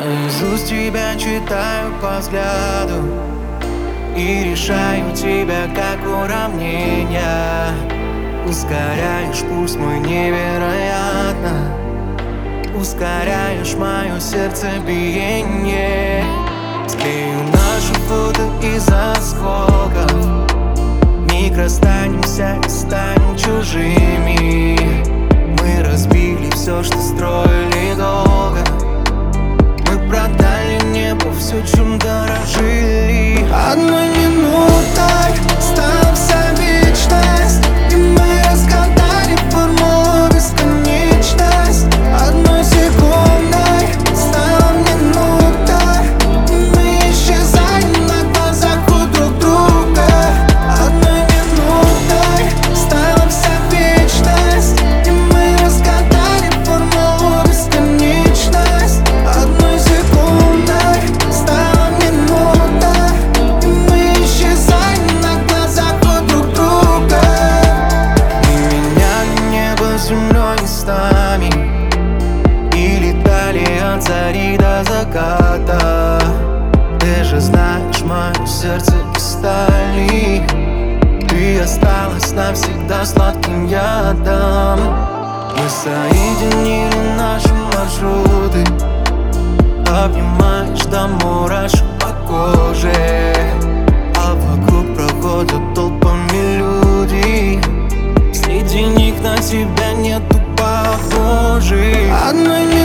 Наизусть тебя читаю по взгляду и решаю тебя как уравнение. Ускоряешь пульс мой невероятно, ускоряешь мое сердцебиение. Склею наши фото из осколков, миг расстанемся и станем чужими. Мы разбили все, что строили долго, мы продали небу все, чем дорожили. Одной минутой стала вся вечность, и мы разгадали формулу бесконечность. Одной секундой стала минута, и мы исчезаем на глазах у друг друга. Одной минутой стала вся вечность, и мы разгадали формулу бесконечность. Одной секундой стала минута, и мы исчезаем на глазах у друг друга. Мы меняли небо с землей местами и летали от зари до заката. Ты же знаешь, мое сердце из стали, ты осталась навсегда сладким ядом. Мы соединили наши маршруты, обнимаешь до мурашек по коже, а вокруг проходят толпами люди. Среди них на тебя нету похожих. Одной